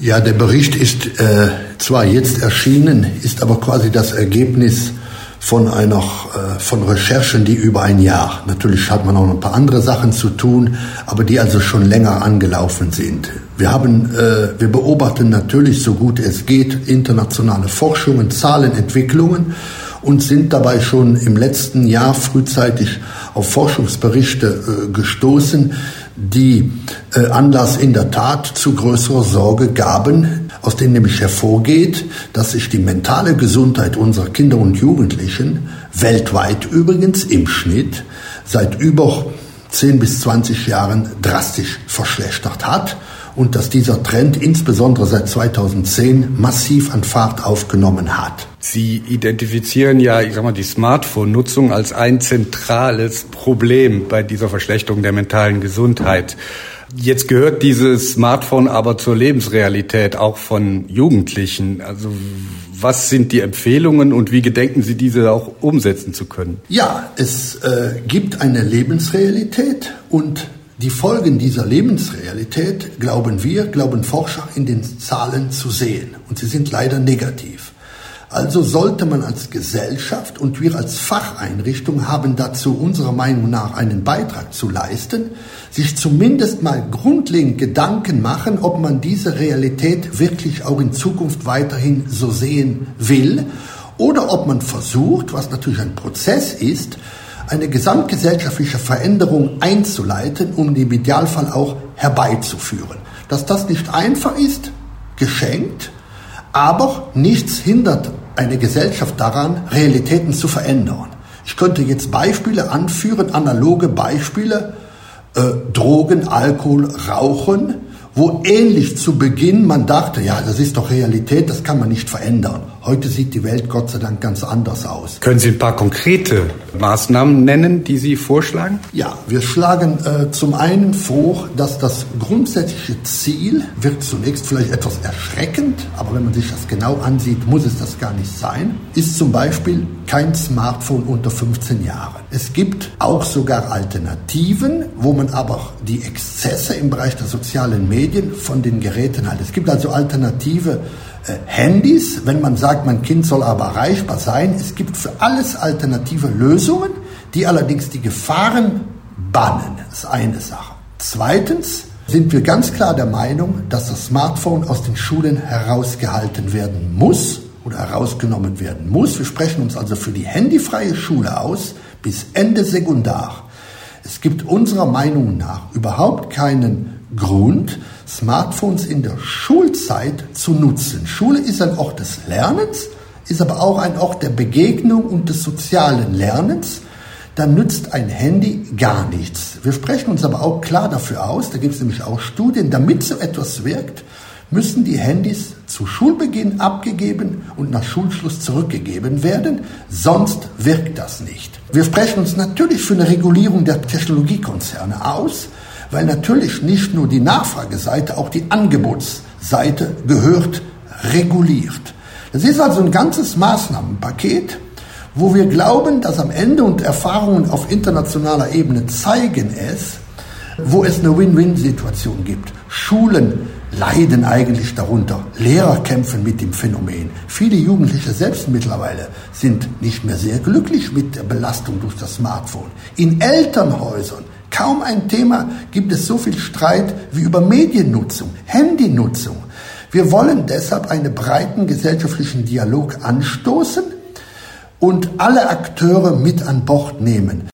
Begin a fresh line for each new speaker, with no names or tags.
Ja, der Bericht ist zwar jetzt erschienen, ist aber quasi das Ergebnis von Recherchen, die über ein Jahr, natürlich hat man auch noch ein paar andere Sachen zu tun, aber die also schon länger angelaufen sind. Wir beobachten natürlich, so gut es geht, internationale Forschungen, Zahlenentwicklungen und sind dabei schon im letzten Jahr frühzeitig auf Forschungsberichte gestoßen, die Anlass in der Tat zu größerer Sorge gaben, aus denen nämlich hervorgeht, dass sich die mentale Gesundheit unserer Kinder und Jugendlichen weltweit übrigens im Schnitt seit über 10 bis 20 Jahren drastisch verschlechtert hat und dass dieser Trend insbesondere seit 2010 massiv an Fahrt aufgenommen hat.
Sie identifizieren ja, die Smartphone-Nutzung als ein zentrales Problem bei dieser Verschlechterung der mentalen Gesundheit. Jetzt gehört dieses Smartphone aber zur Lebensrealität auch von Jugendlichen. Also was sind die Empfehlungen und wie gedenken Sie, diese auch umsetzen zu können?
Ja, es gibt eine Lebensrealität und die Folgen dieser Lebensrealität, glauben Forscher in den Zahlen zu sehen. Und sie sind leider negativ. Also sollte man als Gesellschaft und wir als Facheinrichtung haben dazu unserer Meinung nach einen Beitrag zu leisten, sich zumindest mal grundlegend Gedanken machen, ob man diese Realität wirklich auch in Zukunft weiterhin so sehen will oder ob man versucht, was natürlich ein Prozess ist, eine gesamtgesellschaftliche Veränderung einzuleiten, um den Idealfall auch herbeizuführen. Dass das nicht einfach ist, geschenkt, aber nichts hindert eine Gesellschaft daran, Realitäten zu verändern. Ich könnte jetzt Beispiele anführen, analoge Beispiele, Drogen, Alkohol, Rauchen, wo ähnlich zu Beginn man dachte, ja, das ist doch Realität, das kann man nicht verändern. Heute sieht die Welt Gott sei Dank ganz anders aus.
Können Sie ein paar konkrete Maßnahmen nennen, die Sie vorschlagen?
Ja, wir schlagen zum einen vor, dass das grundsätzliche Ziel, wirkt zunächst vielleicht etwas erschreckend, aber wenn man sich das genau ansieht, muss es das gar nicht sein, ist zum Beispiel kein Smartphone unter 15 Jahren. Es gibt auch sogar Alternativen, wo man aber die Exzesse im Bereich der sozialen Medien von den Geräten hat. Es gibt also alternative Handys, wenn man sagt, mein Kind soll aber erreichbar sein. Es gibt für alles alternative Lösungen, die allerdings die Gefahren bannen. Das ist eine Sache. Zweitens sind wir ganz klar der Meinung, dass das Smartphone aus den Schulen herausgehalten werden muss oder herausgenommen werden muss. Wir sprechen uns also für die handyfreie Schule aus bis Ende Sekundar. Es gibt unserer Meinung nach überhaupt keinen Grund, Smartphones in der Schulzeit zu nutzen. Schule ist ein Ort des Lernens, ist aber auch ein Ort der Begegnung und des sozialen Lernens. Da nützt ein Handy gar nichts. Wir sprechen uns aber auch klar dafür aus, da gibt es nämlich auch Studien, damit so etwas wirkt, müssen die Handys zu Schulbeginn abgegeben und nach Schulschluss zurückgegeben werden, sonst wirkt das nicht. Wir sprechen uns natürlich für eine Regulierung der Technologiekonzerne aus, weil natürlich nicht nur die Nachfrageseite, auch die Angebotsseite gehört reguliert. Das ist also ein ganzes Maßnahmenpaket, wo wir glauben, dass am Ende und Erfahrungen auf internationaler Ebene zeigen es, wo es eine Win-Win-Situation gibt. Schulen leiden eigentlich darunter. Lehrer kämpfen mit dem Phänomen. Viele Jugendliche selbst mittlerweile sind nicht mehr sehr glücklich mit der Belastung durch das Smartphone. In Elternhäusern, kaum ein Thema gibt es so viel Streit wie über Mediennutzung, Handynutzung. Wir wollen deshalb einen breiten gesellschaftlichen Dialog anstoßen und alle Akteure mit an Bord nehmen.